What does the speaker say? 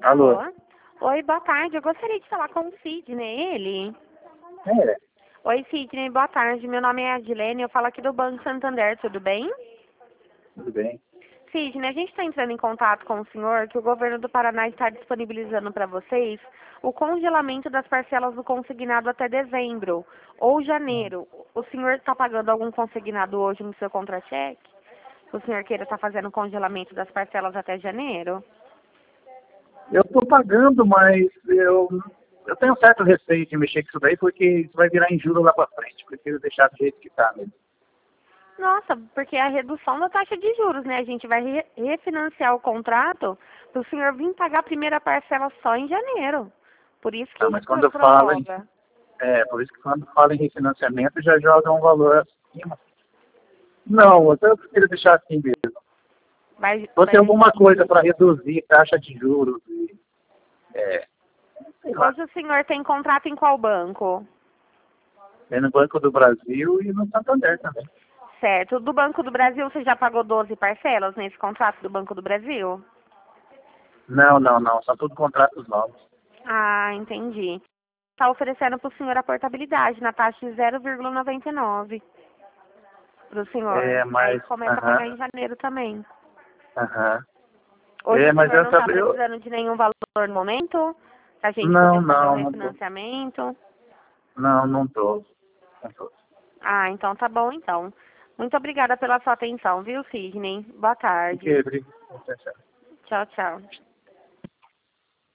Alô? Alô? Oi, boa tarde. Eu gostaria de falar com o Sidney, ele. É, Oi, Sidney, boa tarde. Meu nome é Adilene, eu falo aqui do Banco Santander, tudo bem? tudo bem. Sidney, a gente está entrando em contato com o senhor que o governo do Paraná está disponibilizando para vocês o congelamento das parcelas do consignado até dezembro ou janeiro. O senhor está pagando algum consignado hoje no seu contra-cheque? O senhor queira estar fazendo o congelamento das parcelas até janeiro? Eu estou pagando, mas eu tenho certo receio de mexer com isso daí, porque isso vai virar em juros lá para frente. Prefiro deixar do jeito que está mesmo. Nossa, porque é a redução da taxa de juros, né? A gente vai refinanciar o contrato para o senhor vir pagar a primeira parcela só em janeiro. Por isso Tá, que mas quando fala em, prorroga. por isso que quando fala em refinanciamento já joga um valor acima. Não, eu prefiro deixar assim mesmo. Vai, Se fosse vai alguma deixar. coisa para reduzir taxa de juros, é, sei lá, Hoje o senhor tem contrato em qual banco? tem no Banco do Brasil e no Santander também. Certo. Do Banco do Brasil você já pagou 12 parcelas nesse contrato do Banco do Brasil? Não, são tudo contratos novos. Ah, entendi. Está oferecendo para o senhor a portabilidade na taxa de 0,99 para o senhor. É, Aí mas, começa a pagar em janeiro também. aham. Hoje o Mas senhor eu não está sabia. precisando de nenhum valor no momento? Para a gente Não, poder fazer o não, não tô. refinanciamento? Não tô. Não tô. Ah, então tá bom então. Muito obrigada pela sua atenção, viu, Sidney? Boa tarde. Fiquei, Tchau, tchau.